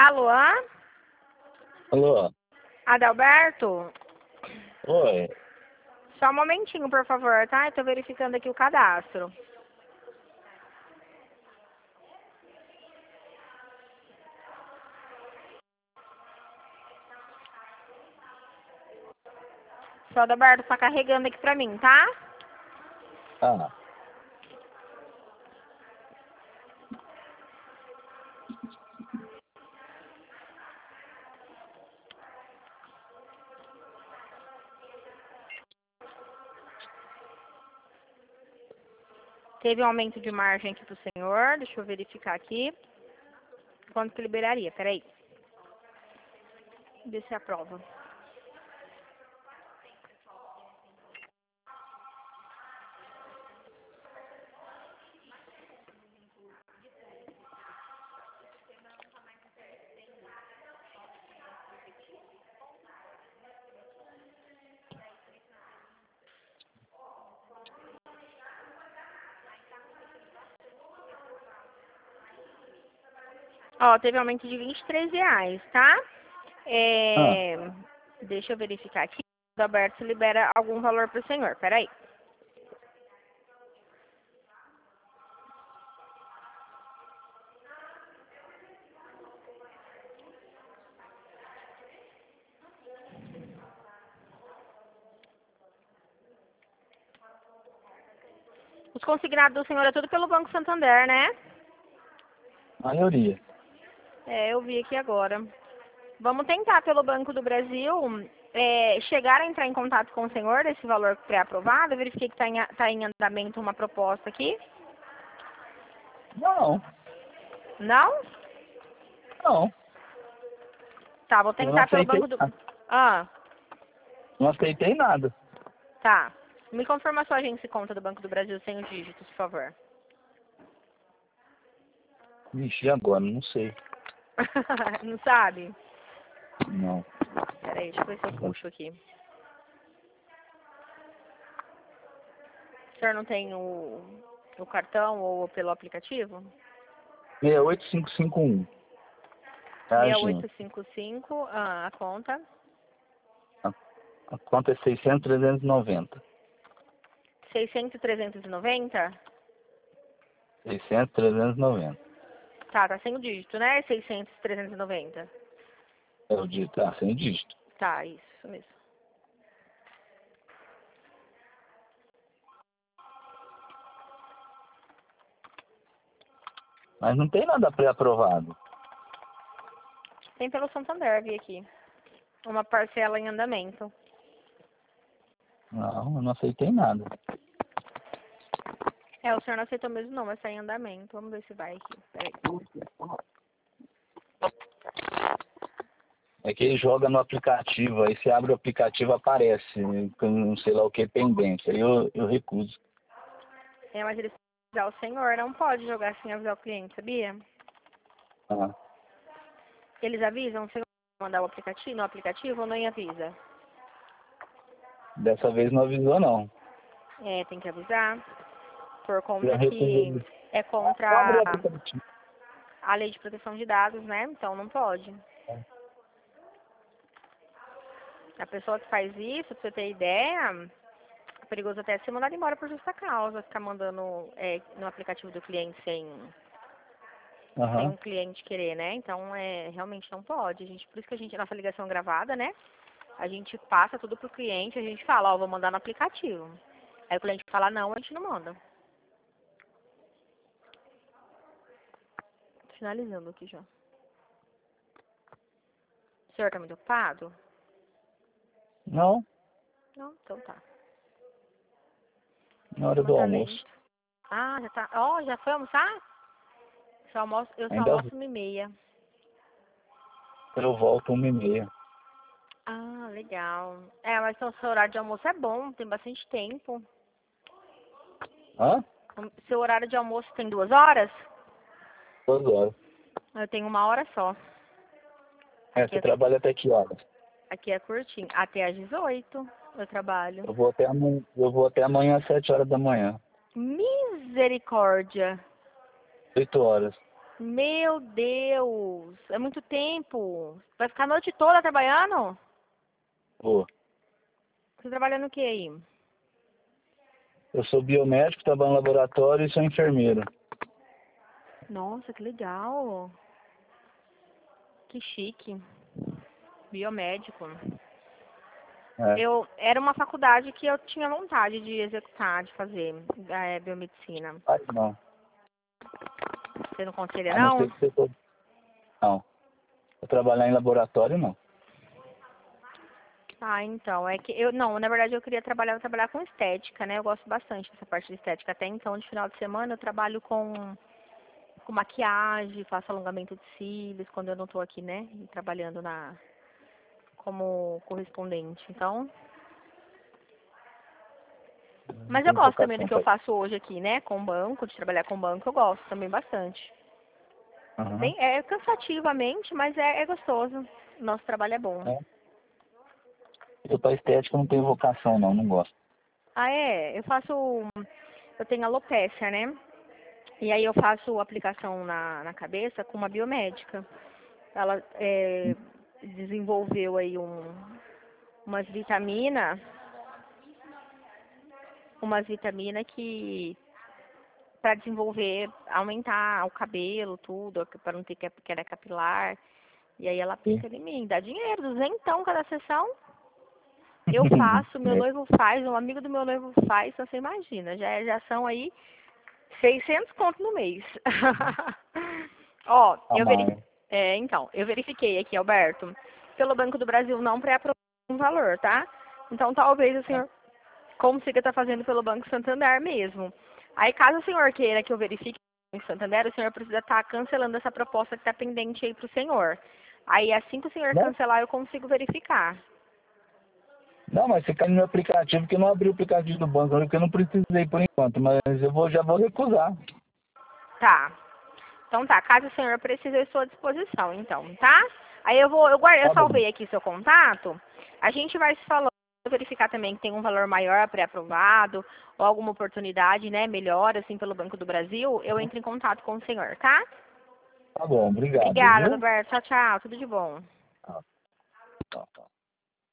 Luan? Alô? Adalberto? Oi. Só um momentinho, por favor, tá? Eu tô verificando aqui o cadastro. Só Adalberto tá carregando aqui pra mim, tá? Ah, Teve um aumento de margem aqui pro senhor. Deixa eu verificar aqui. Quanto que liberaria? Peraí. Ver se aprova. Ó, teve aumento de R$ 23, tá? ah, Deixa eu verificar aqui. O Adalberto libera algum valor pro senhor. Peraí. Os consignados do senhor é tudo pelo Banco Santander, né? maioria. Eu vi aqui agora. Vamos tentar pelo Banco do Brasil chegar a entrar em contato com o senhor desse valor pré-aprovado. Eu verifiquei que tá em andamento uma proposta aqui. Não, Não? não. Tá, vou Eu não tentar pelo aceitei Banco do... nada. Ah, Não aceitei nada. tá. Me confirma a sua agência e conta do Banco do Brasil sem os dígitos, por favor. Vixe, agora? Não sei. Não sabe? Não. Peraí, deixa eu ver se eu puxo aqui. O senhor não tem o cartão ou pelo aplicativo? 68551. É a agência. 6855, a conta. A, a conta é 600,390. 600, 390? 600,390. Tá sem o dígito, né? 600, 390. É o dígito. Ah, sem dígito. Tá, isso mesmo. Mas não tem nada pré-aprovado. Tem pelo Santander, vi aqui. Uma parcela em andamento. Não, eu não aceitei nada. O senhor não aceitou mesmo não, mas tá em andamento. Vamos ver se vai aqui. Peraí. É que ele joga no aplicativo, aí você abre o aplicativo, aparece, com não sei lá o que, pendente. Aí eu recuso. Mas eles avisar o senhor, não pode jogar sem avisar o cliente, sabia? Ah, Eles avisam o senhor mandar no aplicativo ou não avisa? dessa vez não avisou, não. Tem que avisar. Por Eu conta que recusei. é Abre contra o aplicativo. a lei de proteção de dados, né? Então não pode. A pessoa que faz isso, pra você ter ideia, é perigoso até ser mandado embora por justa causa, ficar mandando no aplicativo do cliente sem Aham. um cliente querer, né? Então, realmente não pode. Por isso que nossa ligação é gravada, né? A gente passa tudo pro cliente, a gente fala, vou mandar no aplicativo. Aí o cliente fala, não, a gente não manda. Finalizando aqui já. O senhor tá muito ocupado? Não, Não, então tá. na hora Sistema do tá almoço. lento. Ah, já tá. Já foi almoçar? Eu só Ainda almoço 1h30. eu volto 1h30. Ah, legal. Mas então seu horário de almoço é bom, tem bastante tempo. Hã? Seu horário de almoço tem 2 horas? 2 horas. Eu tenho 1 hora só. Você trabalha até que horas? Aqui é curtinho. Até às 18 eu trabalho. Eu vou até amanhã às 7 horas da manhã. Misericórdia. 8 horas. Meu Deus, é muito tempo. Vai ficar a noite toda trabalhando? Pô, Você trabalhando o que aí? eu sou biomédico, trabalho no laboratório e sou enfermeiro. Nossa, que legal. Que chique. Biomédico. É. Era uma faculdade que eu tinha vontade de executar, de fazer, biomedicina. Faz não. Você não conselha, A não não? ser que você for... Não. Eu trabalhar em laboratório, não. Ah, então, é que não, na verdade eu queria trabalhar com estética, né? Eu gosto bastante dessa parte de estética. Até então, de final de semana, eu trabalho com maquiagem, faço alongamento de cílios, quando eu não tô aqui, né? Trabalhando como correspondente. Então, Não mas eu tem gosto também do vocação que eu para isso. faço hoje aqui, né? Com banco, de trabalhar com banco, eu gosto também bastante. Uhum. É cansativamente, mas é gostoso. Nosso trabalho é bom. É. Eu para estética não tenho vocação, não. Não gosto. Ah, é? Eu tenho alopécia, né? E aí eu faço aplicação na cabeça com uma biomédica. Ela desenvolveu aí umas vitaminas que para desenvolver, aumentar o cabelo, tudo, para não ter queda capilar. E aí ela Sim. aplica em mim, dá dinheiro, duzentão cada sessão. Eu faço, meu É. noivo faz, um amigo do meu noivo faz, então você imagina, já são aí 600 conto no mês. Ó, A mais. então, eu verifiquei aqui, Alberto, pelo Banco do Brasil não pré-aprovou um valor, tá? Então talvez o senhor consiga estar fazendo pelo Banco Santander mesmo. Aí caso o senhor queira que eu verifique no Santander, o senhor precisa estar cancelando essa proposta que está pendente aí para o senhor. Aí assim que o senhor Não, cancelar, eu consigo verificar. não, mas você cai no meu aplicativo, que eu não abri o aplicativo do banco, porque eu não precisei por enquanto, mas já vou recusar. Tá. Então tá, caso o senhor precise, eu estou à disposição, então, tá? Aí eu Tá bom. salvei aqui seu contato, a gente vai se falando, verificar também que tem um valor maior pré-aprovado, ou alguma oportunidade, né, melhor, assim, pelo Banco do Brasil, eu entro em contato com o senhor, tá? Tá bom, obrigado, Obrigada, viu? Roberto. Tchau, tchau. Tudo de bom. Tá, tá, tá.